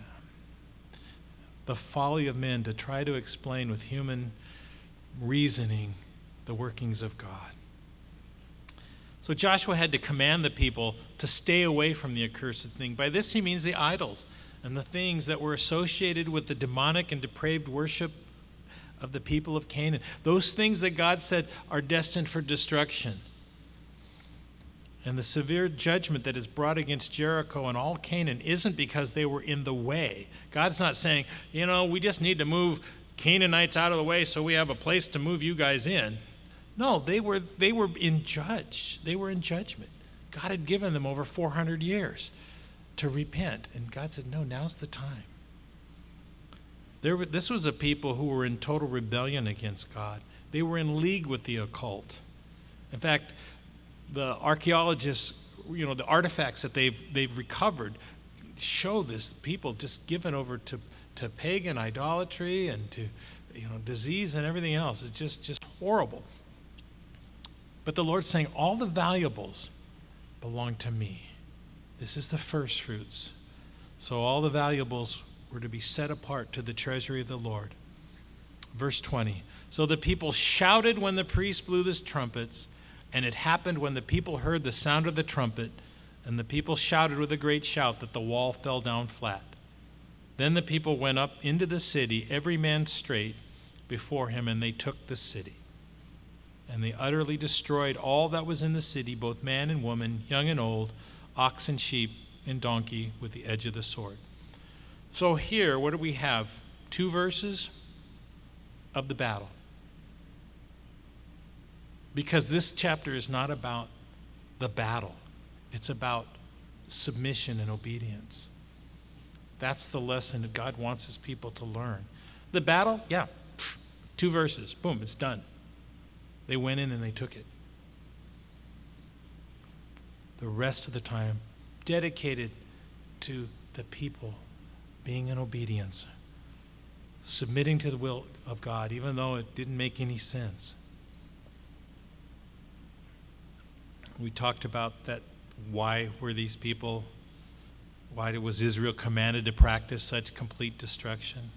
The folly of men to try to explain with human reasoning the workings of God. So Joshua had to command the people to stay away from the accursed thing. By this he means the idols and the things that were associated with the demonic and depraved worship of the people of Canaan. Those things that God said are destined for destruction. And the severe judgment that is brought against Jericho and all Canaan isn't because they were in the way. God's not saying, we just need to move Canaanites out of the way so we have a place to move you guys in. No, they were in judgment. God had given them over 400 years to repent. And God said, no, now's the time. This was a people who were in total rebellion against God. They were in league with the occult. In fact, the archaeologists, the artifacts that they've recovered show this people just given over to pagan idolatry and to disease and everything else. It's just horrible. But the Lord's saying, all the valuables belong to me. This is the first fruits. So all the valuables were to be set apart to the treasury of the Lord. Verse 20. So the people shouted when the priest blew the trumpets, and it happened when the people heard the sound of the trumpet, and the people shouted with a great shout that the wall fell down flat. Then the people went up into the city, every man straight before him, and they took the city. And they utterly destroyed all that was in the city, both man and woman, young and old, ox and sheep and donkey, with the edge of the sword. So here, what do we have? 2 verses of the battle. Because this chapter is not about the battle. It's about submission and obedience. That's the lesson that God wants his people to learn. The battle, 2 verses. Boom, it's done. They went in and they took it. The rest of the time, dedicated to the people being in obedience, submitting to the will of God, even though it didn't make any sense. We talked about that. Why were these people, why was Israel commanded to practice such complete destruction?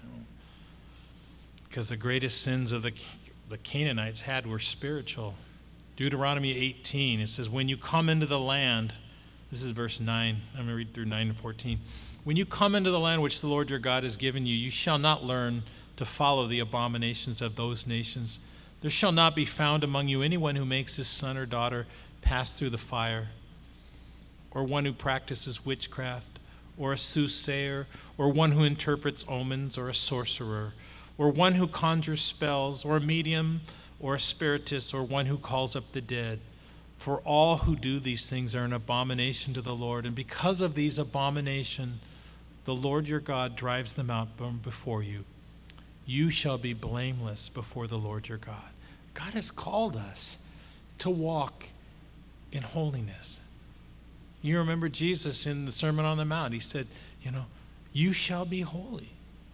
Because the greatest sins of the Canaanites had were spiritual. Deuteronomy 18, it says, when you come into the land, this is verse 9, I'm going to read through 9 and 14. When you come into the land which the Lord your God has given you, you shall not learn to follow the abominations of those nations. There shall not be found among you anyone who makes his son or daughter pass through the fire, or one who practices witchcraft, or a soothsayer, or one who interprets omens, or a sorcerer, or one who conjures spells, or a medium, or a spiritist, or one who calls up the dead. For all who do these things are an abomination to the Lord, and because of these abominations, the Lord your God drives them out before you. You shall be blameless before the Lord your God. God has called us to walk in holiness. You remember Jesus in the Sermon on the Mount. He said, you shall be holy.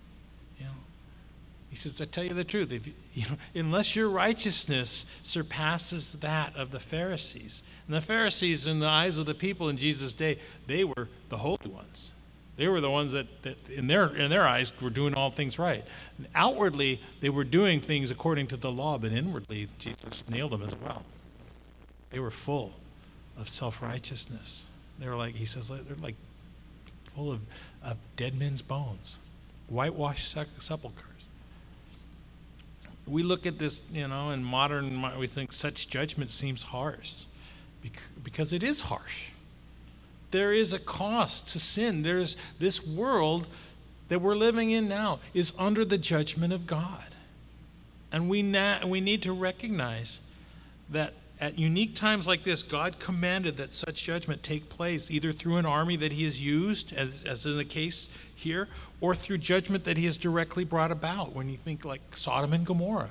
He says, I tell you the truth, unless your righteousness surpasses that of the Pharisees. And the Pharisees, in the eyes of the people in Jesus' day, they were the holy ones. They were the ones that in their eyes were doing all things right. And outwardly, they were doing things according to the law, but inwardly, Jesus nailed them as well. They were full of self-righteousness. They were like, he says, they're like full of dead men's bones, whitewashed sepulchres. We look at this, in modern, we think such judgment seems harsh because it is harsh. There is a cost to sin. There's this world that we're living in now is under the judgment of God. And we need to recognize that at unique times like this, God commanded that such judgment take place, either through an army that he has used, as in the case here, or through judgment that he has directly brought about, when you think like Sodom and Gomorrah.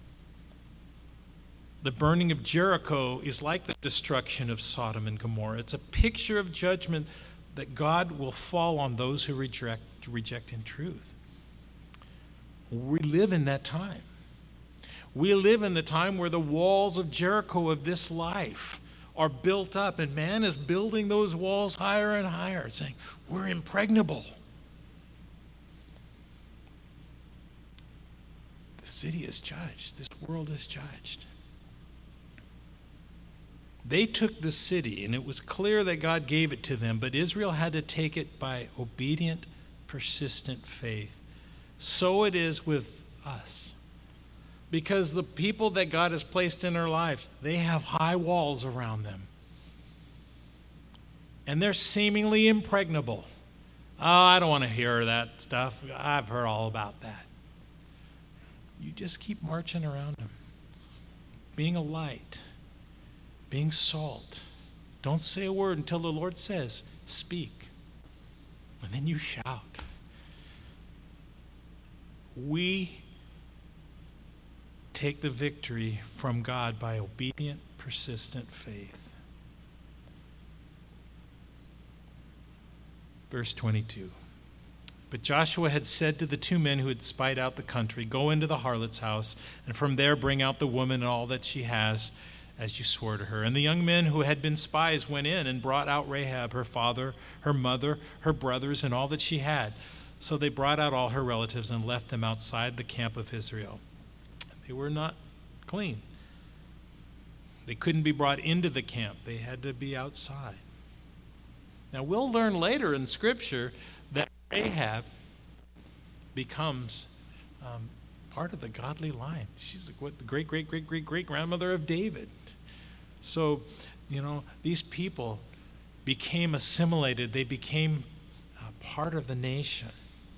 The burning of Jericho is like the destruction of Sodom and Gomorrah. It's a picture of judgment that God will fall on those who reject in truth. We live in that time. We live in the time where the walls of Jericho of this life are built up, and man is building those walls higher and higher, saying, we're impregnable. The city is judged. This world is judged. They took the city, and it was clear that God gave it to them, but Israel had to take it by obedient, persistent faith. So it is with us. Because the people that God has placed in our lives, they have high walls around them. And they're seemingly impregnable. Oh, I don't want to hear that stuff. I've heard all about that. You just keep marching around them. Being a light. Being salt. Don't say a word until the Lord says, speak. And then you shout. We take the victory from God by obedient, persistent faith. Verse 22. But Joshua had said to the two men who had spied out the country, go into the harlot's house, and from there bring out the woman and all that she has, as you swore to her. And the young men who had been spies went in and brought out Rahab, her father, her mother, her brothers, and all that she had. So they brought out all her relatives and left them outside the camp of Israel. They were not clean. They couldn't be brought into the camp. They had to be outside. Now, we'll learn later in Scripture that Rahab becomes part of the godly line. She's the great-great-great-great-great-grandmother of David. So, these people became assimilated. They became part of the nation.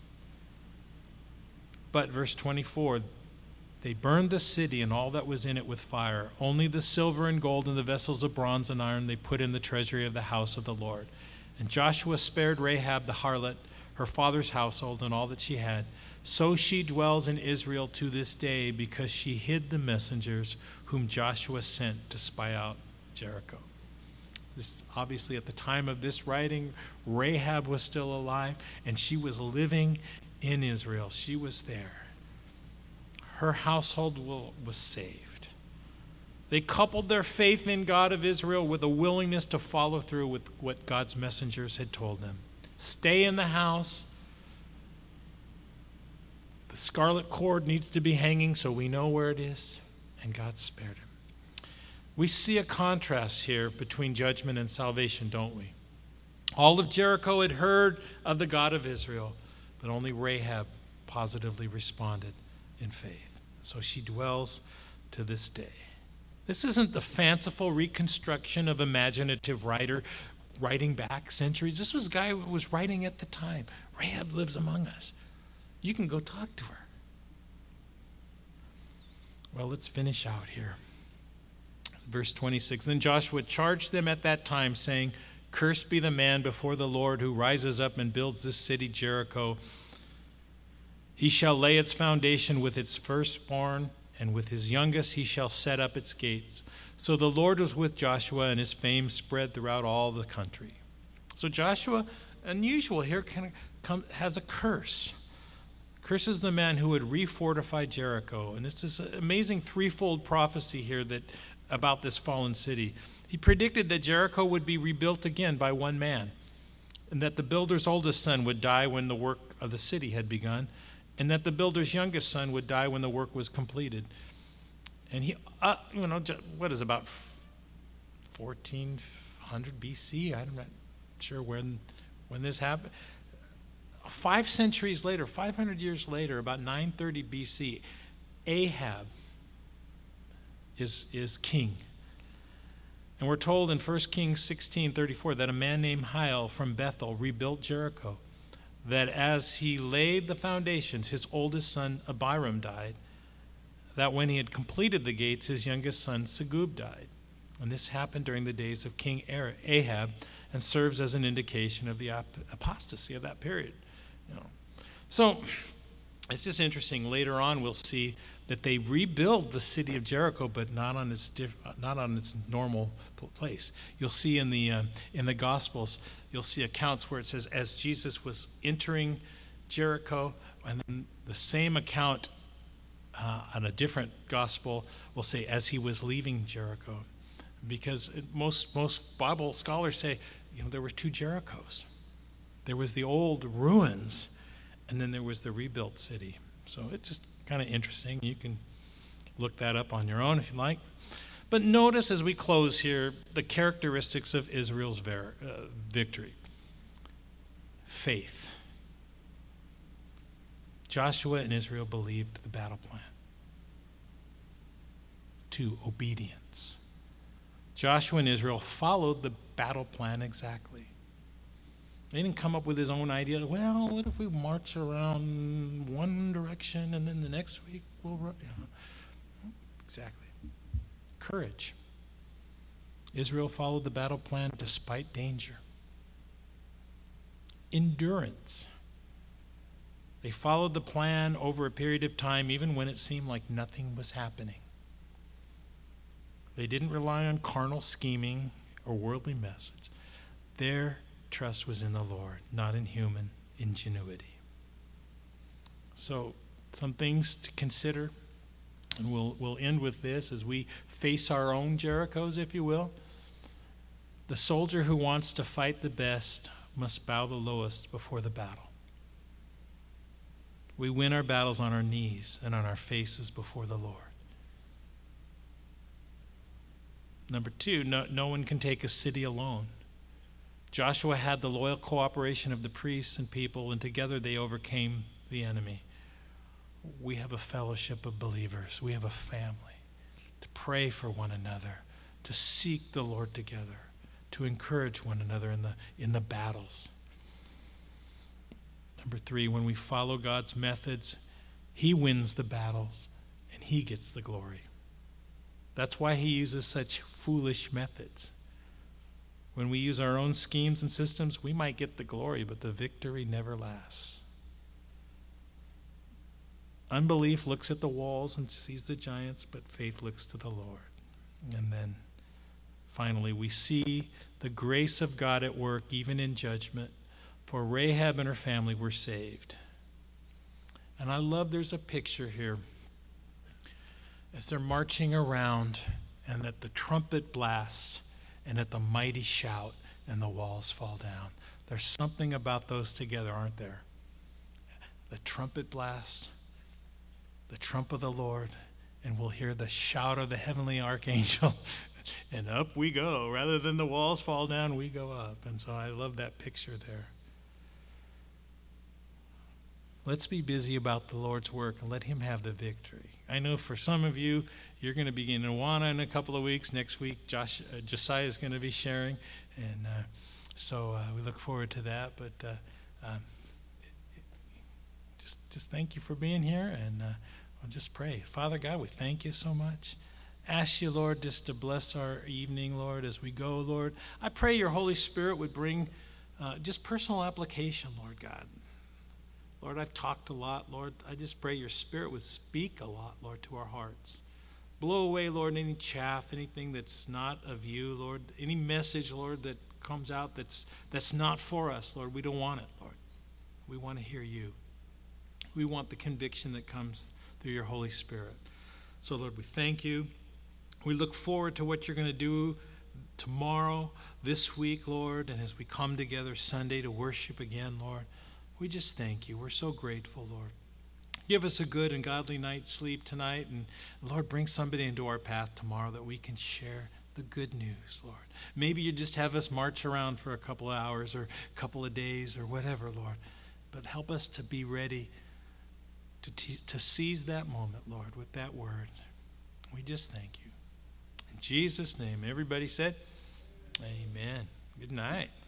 But verse 24, they burned the city and all that was in it with fire. Only the silver and gold and the vessels of bronze and iron they put in the treasury of the house of the Lord. And Joshua spared Rahab the harlot, her father's household, and all that she had. So she dwells in Israel to this day, because she hid the messengers whom Joshua sent to spy out Jericho. This, obviously, at the time of this writing, Rahab was still alive, and she was living in Israel. She was there. Her household was saved. They coupled their faith in God of Israel with a willingness to follow through with what God's messengers had told them. Stay in the house. The scarlet cord needs to be hanging so we know where it is. And God spared him. We see a contrast here between judgment and salvation, don't we? All of Jericho had heard of the God of Israel, but only Rahab positively responded in faith. So she dwells to this day. This isn't the fanciful reconstruction of imaginative writer writing back centuries. This was a guy who was writing at the time. Rahab lives among us. You can go talk to her. Well, let's finish out here. Verse 26, then Joshua charged them at that time, saying, cursed be the man before the Lord who rises up and builds this city Jericho. He shall lay its foundation with its firstborn, and with his youngest he shall set up its gates. So the Lord was with Joshua, and his fame spread throughout all the country. So Joshua, unusual here, has a curse. Curses the man who would refortify Jericho. And it's this amazing threefold prophecy here about this fallen city. He predicted that Jericho would be rebuilt again by one man, and that the builder's oldest son would die when the work of the city had begun, and that the builder's youngest son would die when the work was completed. And he, what is about 1400 BC? I'm not sure when this happened. 5 centuries later, 500 years later, about 930 BC, Ahab is king. And we're told in 1 Kings 16:34 that a man named Hiel from Bethel rebuilt Jericho. That as he laid the foundations, his oldest son Abiram died. That when he had completed the gates, his youngest son Segub died. And this happened during the days of King Ahab, and serves as an indication of the apostasy of that period. So it's just interesting. Later on, we'll see that they rebuild the city of Jericho, but not on its normal place. You'll see in the Gospels, you'll see accounts where it says, as Jesus was entering Jericho, and then the same account on a different gospel will say, as he was leaving Jericho. Because most Bible scholars say, there were 2 Jerichos. There was the old ruins, and then there was the rebuilt city. So it just Kind of interesting. You can look that up on your own if you like. But notice as we close here the characteristics of Israel's victory. Faith. Joshua and Israel believed the battle plan. 2, obedience. Joshua and Israel followed the battle plan exactly. They didn't come up with his own idea. Well, what if we march around one direction and then the next week we'll run? Exactly. Courage. Israel followed the battle plan despite danger. Endurance. They followed the plan over a period of time even when it seemed like nothing was happening. They didn't rely on carnal scheming or worldly message. Their trust was in the Lord, not in human ingenuity. So, some things to consider, and we'll end with this as we face our own Jerichos, if you will. The soldier who wants to fight the best must bow the lowest before the battle. We win our battles on our knees and on our faces before the Lord. Number 2, no one can take a city alone. Joshua had the loyal cooperation of the priests and people, and together they overcame the enemy. We have a fellowship of believers. We have a family to pray for one another, to seek the Lord together, to encourage one another in the battles. Number 3, when we follow God's methods, he wins the battles and he gets the glory. That's why he uses such foolish methods. When we use our own schemes and systems, we might get the glory, but the victory never lasts. Unbelief looks at the walls and sees the giants, but faith looks to the Lord. And then finally, we see the grace of God at work even in judgment, for Rahab and her family were saved. And I love there's a picture here as they're marching around and that the trumpet blasts and at the mighty shout and the walls fall down. There's something about those together, aren't there? The trumpet blast, the trump of the Lord, and we'll hear the shout of the heavenly archangel, and up we go. Rather than the walls fall down, we go up. And so I love that picture there. Let's be busy about the Lord's work and let him have the victory. I know for some of you, you're going to begin in Awana in a couple of weeks. Next week, Josiah is going to be sharing. And so we look forward to that. But just thank you for being here. And we'll just pray. Father God, we thank you so much. Ask you, Lord, just to bless our evening, Lord, as we go, Lord. I pray your Holy Spirit would bring just personal application, Lord God. Lord, I've talked a lot, Lord. I just pray your Spirit would speak a lot, Lord, to our hearts. Blow away, Lord, any chaff, anything that's not of you, Lord. Any message, Lord, that comes out that's not for us, Lord. We don't want it, Lord. We want to hear you. We want the conviction that comes through your Holy Spirit. So, Lord, we thank you. We look forward to what you're going to do tomorrow, this week, Lord, and as we come together Sunday to worship again, Lord. We just thank you. We're so grateful, Lord. Give us a good and godly night's sleep tonight. And, Lord, bring somebody into our path tomorrow that we can share the good news, Lord. Maybe you just have us march around for a couple of hours or a couple of days or whatever, Lord. But help us to be ready to seize that moment, Lord, with that word. We just thank you. In Jesus' name, everybody said, amen. Good night.